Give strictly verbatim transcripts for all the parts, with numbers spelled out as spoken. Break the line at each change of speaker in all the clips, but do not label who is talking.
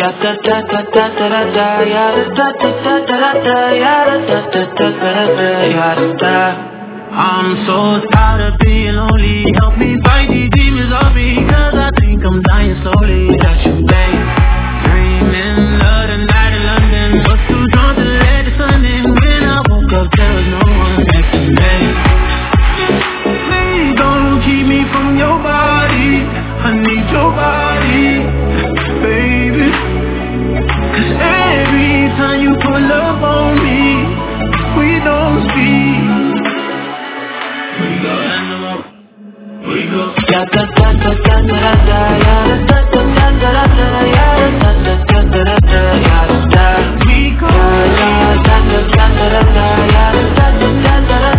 I'm so tired of being lonely. Help me fight these demons off me, cause I think I'm dying slowly. Without you, babe. Dreaming of the night in London, was too drunk to let the sun in. When I woke up, there was no one next to me. Please don't keep me from your body. I need your body, baby. Cause every time you pull up on me, we don't speak. We go animal, we go. Da da da da da da da da da da da da da da da da da da. We go. Da da da da da da da da da da da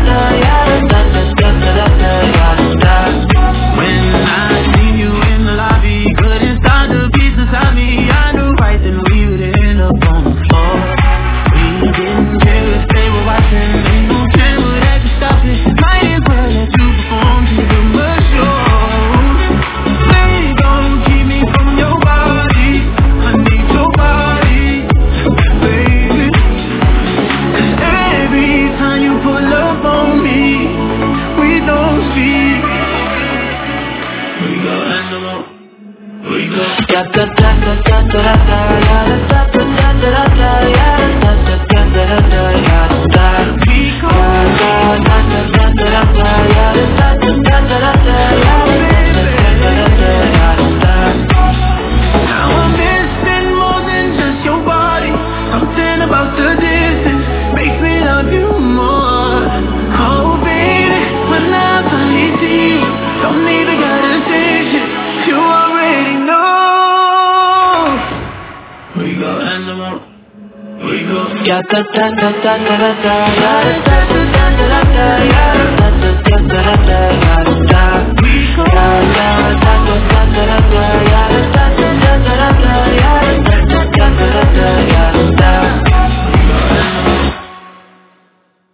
da da. When I seen you in the lobby, couldn't stop the beats inside me. I knew right then we would end up on the floor. We didn't care if they were watching. Ain't no camera that could stop it. Might as well let you perform to the commercial. Please don't keep me from your body. I need your body, baby. Cause every time you pull up on me, we don't speak. We go animal, we go. Da da da da da da da da da da da da da da da da. We go. Da da da da da da da da da da. Now I'm missing more than just your body. Something about the distance makes me love you more. Oh baby, when I finally see you, don't even gotta say shit. You already know. We go animal, we go. Da da da da da da da da da da da da da da da da da da da.